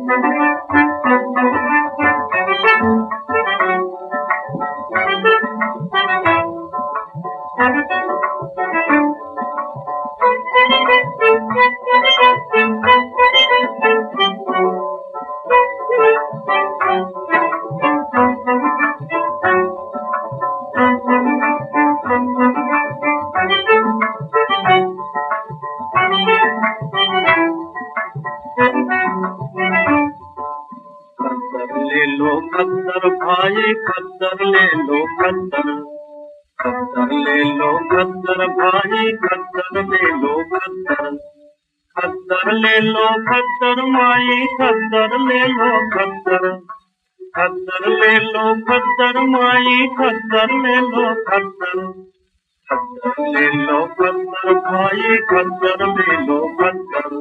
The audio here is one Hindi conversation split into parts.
ले लो खद्दर भाई खद्दर ले लो खद्दर, खद्दर ले लो खद्दर भाई खद्दर ले लो खद्दर, खद्दर ले लो खद्दर माई खद्दर ले लो खद्दर, खद्दर ले लो खद्दर माई खद्दर ले लो खद्दर, खद्दर ले लो खद्दर भाई खद्दर ले लो खद्दर।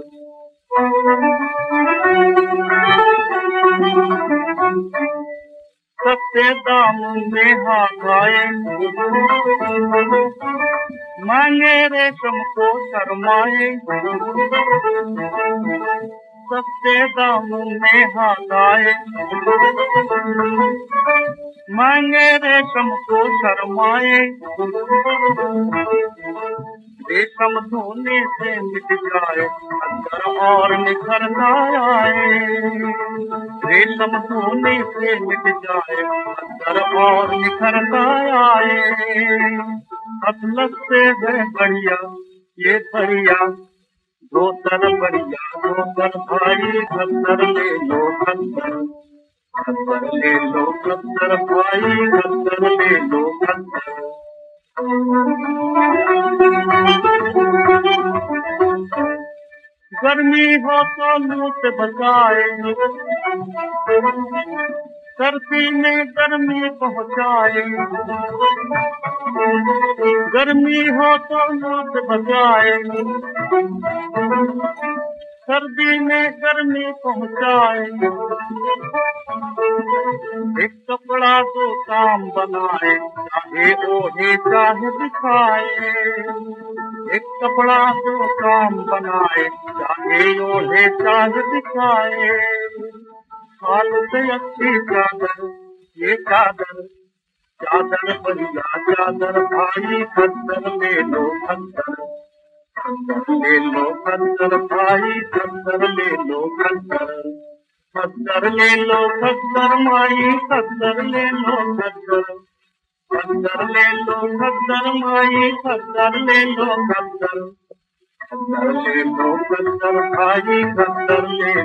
सस्ते दाम में हाथ आए मांगे रेशम को शर्माए, सस्ते दाम में हाथ आए मांगे रेशम को शर्माए, रेशम धोने से मिट जाए खद्दर और निखरता आए, रेशम धोने से मिट जाए खद्दर और निखरता आए। अतलस से है बढ़िया ये बढ़िया धोतर बढ़िया धोतर भाई खद्दर ले लो खद्दर, खद्दर ले लो खद्दर भाई खद्दर ले लो खद्दर। गर्मी हो तो लू से बचाए, सर्दी में गर्मी पहुँचाए, गर्मी हो तो लू से बचाए, सर्दी में गर्मी पहुँचाए। एक कपड़ा तो काम बनाए चाहे ओढ़े चाहे दिखाए, एक कपड़ा तो काम बनाए चाहे ओढ़े चाहे दिखाए। हाल से अच्छी चादर ये चादर, चादर बढ़िया चादर भाई खद्दर ले लो खद्दर, खद्दर ले लो खद्दर भाई खद्दर ले लो खद्दर, खद्दर ले लो खद्दर माई खद्दर ले लो खद्दर, खद्दर ले लो खद्दर माई खद्दर ले लो खद्दर, खद्दर ले लो खद्दर भाई खद्दर ले